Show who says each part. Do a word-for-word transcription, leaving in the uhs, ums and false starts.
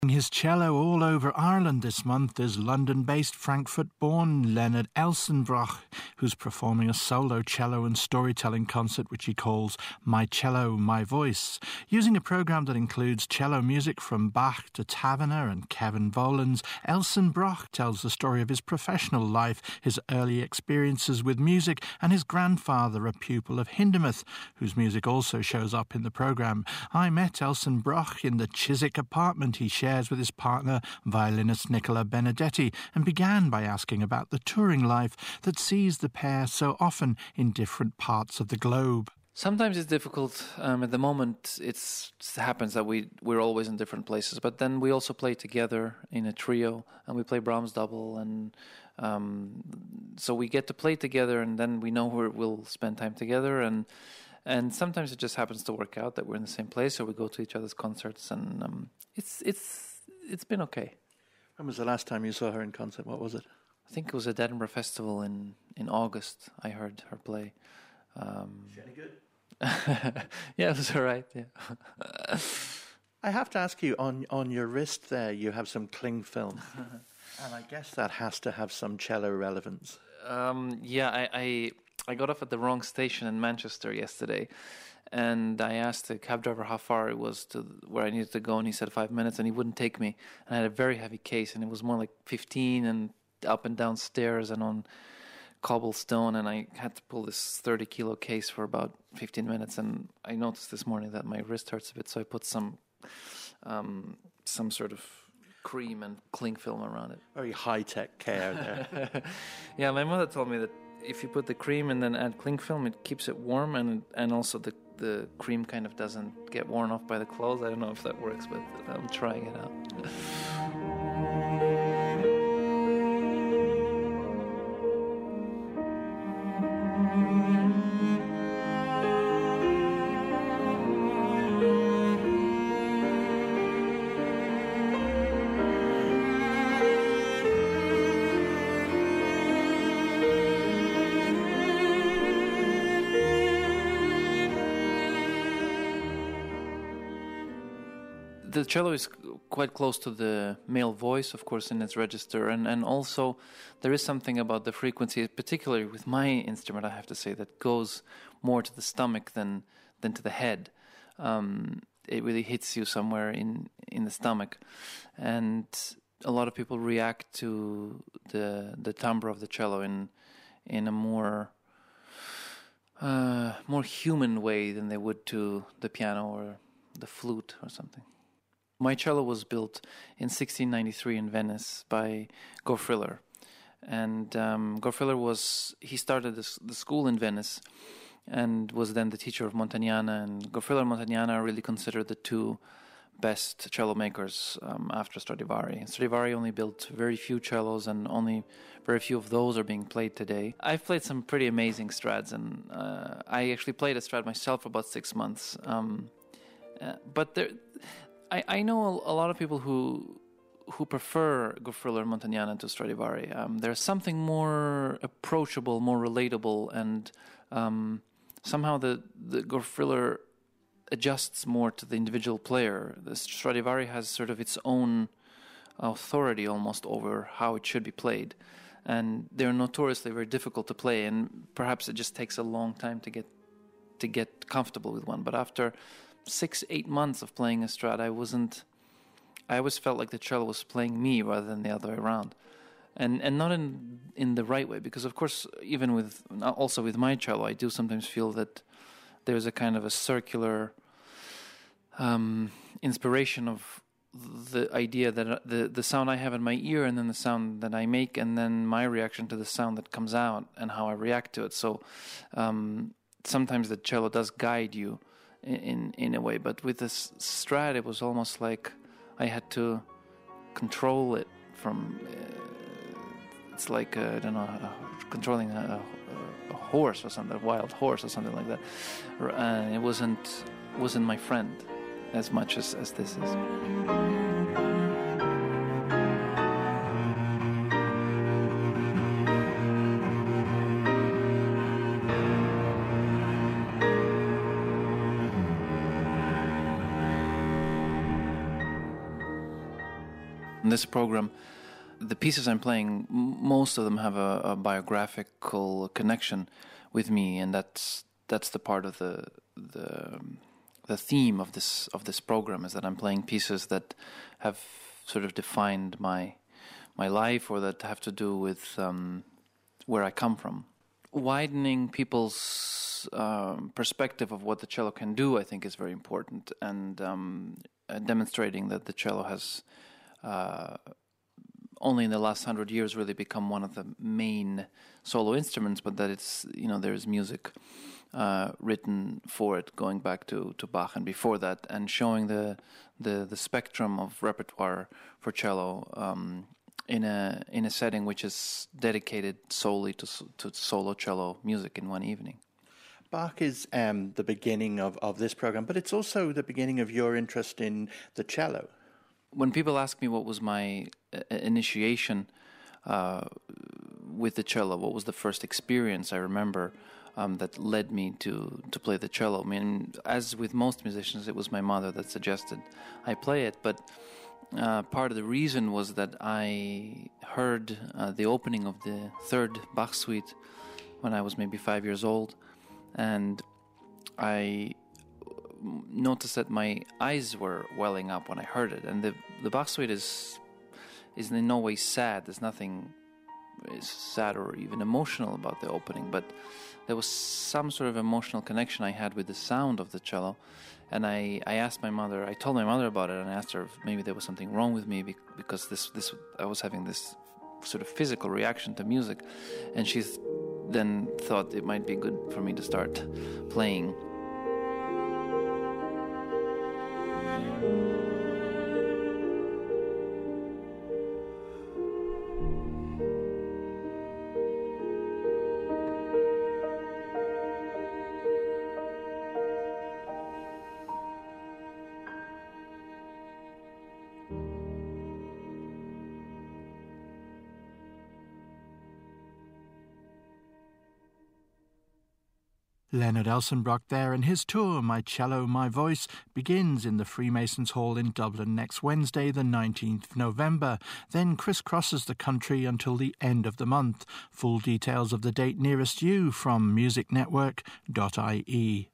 Speaker 1: His cello all over Ireland this month is London-based Frankfurt-born Leonard Elsenbroch, who's performing a solo cello and storytelling concert which he calls My Cello, My Voice, using a programme that includes cello music from Bach to Taverner and Kevin Volans. Elsenbroch tells the story of his professional life, his early experiences with music, and his grandfather, a pupil of Hindemith, whose music also shows up in the programme. I met Elsenbroch in the Chiswick apartment he shared with his partner, violinist Nicola Benedetti, and began by asking about the touring life that sees the pair so often in different parts of the globe.
Speaker 2: Sometimes it's difficult. Um, at the moment, it's, it happens that we, we're always in different places, but then we also play together in a trio, and we play Brahms double, and um, so we get to play together, and then we know where we'll spend time together, and And sometimes it just happens to work out that we're in the same place, or we go to each other's concerts, and um, it's it's it's been okay.
Speaker 1: When was the last time you saw her in concert? What was it?
Speaker 2: I think it was at Edinburgh Festival in, in August. I heard her play. Um,
Speaker 1: Is she any good?
Speaker 2: Yeah, it was all right. Yeah.
Speaker 1: I have to ask you, on on your wrist there, you have some cling film, and I guess that has to have some cello relevance.
Speaker 2: Um, yeah, I. I I got off at the wrong station in Manchester yesterday, and I asked the cab driver how far it was to where I needed to go, and he said five minutes, and he wouldn't take me. And I had a very heavy case, and it was more like fifteen, and up and down stairs and on cobblestone, and I had to pull this thirty kilo case for about fifteen minutes. And I noticed this morning that my wrist hurts a bit, so I put some um, some sort of cream and cling film around it.
Speaker 1: Very high-tech care there.
Speaker 2: Yeah, my mother told me that if you put the cream and then add cling film, it keeps it warm, and and also the, the cream kind of doesn't get worn off by the clothes. I don't know if that works, but I'm trying it out. The cello is quite close to the male voice, of course, in its register, and, and also there is something about the frequency, particularly with my instrument, I have to say, that goes more to the stomach than than to the head. Um, it really hits you somewhere in, in the stomach, and a lot of people react to the the timbre of the cello in in a more uh, more human way than they would to the piano or the flute or something. My cello was built in sixteen ninety-three in Venice by Gorfriller. And um, Gorfriller was, he started this, the school in Venice and was then the teacher of Montagnana. And Gorfriller and Montagnana are really considered the two best cello makers um, after Stradivari. And Stradivari only built very few cellos, and only very few of those are being played today. I've played some pretty amazing Strads, and uh, I actually played a Strad myself for about six months. Um, uh, but there... I, I know a, a lot of people who who prefer Gorfriller and Montagnana to Stradivari. Um, there's something more approachable, more relatable, and um, somehow the, the Gorfriller adjusts more to the individual player. The Stradivari has sort of its own authority almost over how it should be played, and they're notoriously very difficult to play, and perhaps it just takes a long time to get to get comfortable with one. But after six, eight months of playing a Strad, I wasn't, I always felt like the cello was playing me rather than the other way around. And and not in in the right way, because of course, even with, also with my cello, I do sometimes feel that there's a kind of a circular um, inspiration of the idea that the, the sound I have in my ear, and then the sound that I make, and then my reaction to the sound that comes out, and how I react to it. So um, sometimes the cello does guide you in in a way, but with this Strad it was almost like I had to control it from uh, it's like uh, I don't know, uh, controlling a, a, a horse or something, a wild horse or something like that, and it wasn't wasn't my friend as much as, as this is. In this program, the pieces I'm playing, most of them have a, a biographical connection with me, and that's that's the part of the the the theme of this of this program, is that I'm playing pieces that have sort of defined my my life, or that have to do with um, where I come from. Widening people's um, perspective of what the cello can do, I think, is very important, and um, uh, demonstrating that the cello has uh, only in the last hundred years really become one of the main solo instruments, but that it's, you know, there's music uh, written for it going back to, to Bach and before that, and showing the the, the spectrum of repertoire for cello um, in a in a setting which is dedicated solely to to solo cello music in one evening.
Speaker 1: Bach is um, the beginning of, of this program, but it's also the beginning of your interest in the cello.
Speaker 2: When people ask me what was my uh, initiation uh, with the cello, what was the first experience I remember um, that led me to, to play the cello, I mean, as with most musicians, it was my mother that suggested I play it, but uh, part of the reason was that I heard uh, the opening of the third Bach suite when I was maybe five years old, and I noticed that my eyes were welling up when I heard it. And the the Bach suite is is in no way sad. There's nothing is sad or even emotional about the opening, but there was some sort of emotional connection I had with the sound of the cello. And I, I asked my mother, I told my mother about it, and I asked her if maybe there was something wrong with me because this this I was having this sort of physical reaction to music. And she then thought it might be good for me to start playing.
Speaker 1: Leonard Elsenbrock there, and his tour, My Cello, My Voice, begins in the Freemasons Hall in Dublin next Wednesday, the nineteenth of November, then crisscrosses the country until the end of the month. Full details of the date nearest you from music network dot I E.